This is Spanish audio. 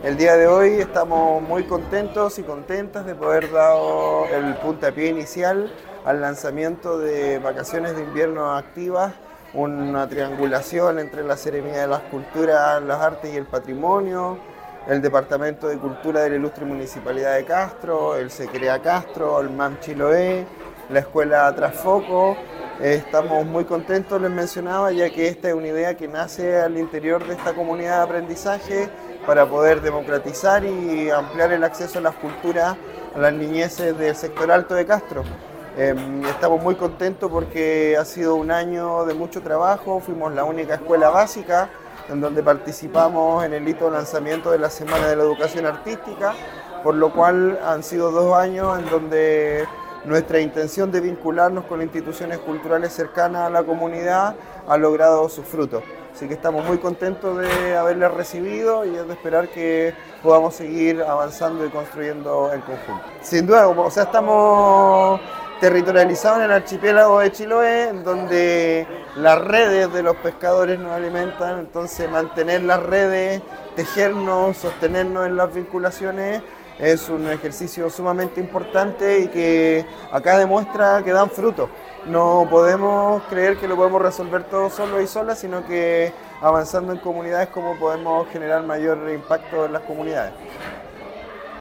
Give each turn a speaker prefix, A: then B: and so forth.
A: El día de hoy estamos muy contentos y contentas de poder dar el puntapié inicial al lanzamiento de Vacaciones de Invierno Activas, una triangulación entre la Seremía de las Culturas, las Artes y el Patrimonio, el Departamento de Cultura de la Ilustre Municipalidad de Castro, el Secrea Castro, el MAM Chiloé, la Escuela Trasfoco. Estamos muy contentos, les mencionaba, ya que esta es una idea que nace al interior de esta comunidad de aprendizaje para poder democratizar y ampliar el acceso a las culturas a las niñeces del sector alto de Castro. Estamos muy contentos porque ha sido un año de mucho trabajo, fuimos la única escuela básica en donde participamos en el hito de lanzamiento de la Semana de la Educación Artística, por lo cual han sido 2 años en donde nuestra intención de vincularnos con instituciones culturales cercanas a la comunidad ha logrado sus frutos. Así que estamos muy contentos de haberles recibido y es de esperar que podamos seguir avanzando y construyendo en conjunto. Sin duda, estamos territorializados en el archipiélago de Chiloé, en donde las redes de los pescadores nos alimentan, entonces mantener las redes, tejernos, sostenernos en las vinculaciones es un ejercicio sumamente importante y que acá demuestra que dan fruto. No podemos creer que lo podemos resolver todo solos y solas, sino que avanzando en comunidades como podemos generar mayor impacto en las comunidades.